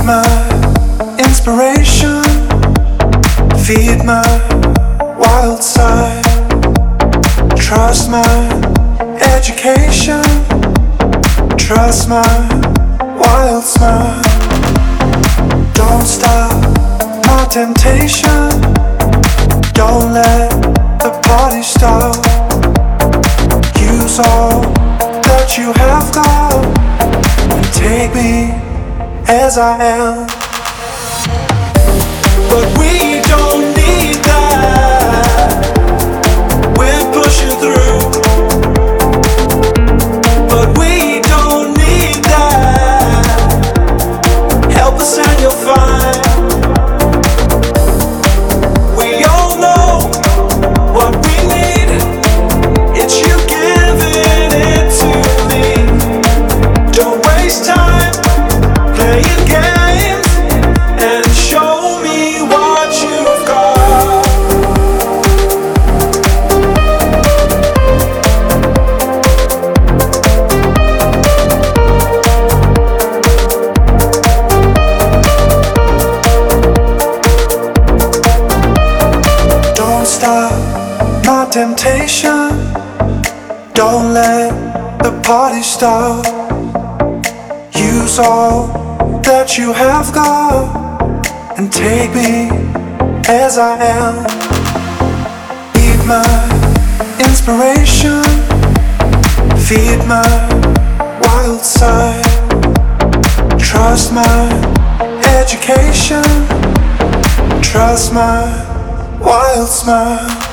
my inspiration, feed my wild side, trust my education, trust my wild smile. Don't stop my temptation, don't let the party stop. Use all that you have got and take me as I am. But we don't need that, we're pushing through. But we don't need that, help us and you'll find. We all know what we need, it's you giving it to me. Don't waste time playing games and show me what you've got. Don't stop my temptation, don't let the party stop. Use all that you have got and take me as I am. Eat my inspiration, feed my wild side, trust my education, trust my wild smile.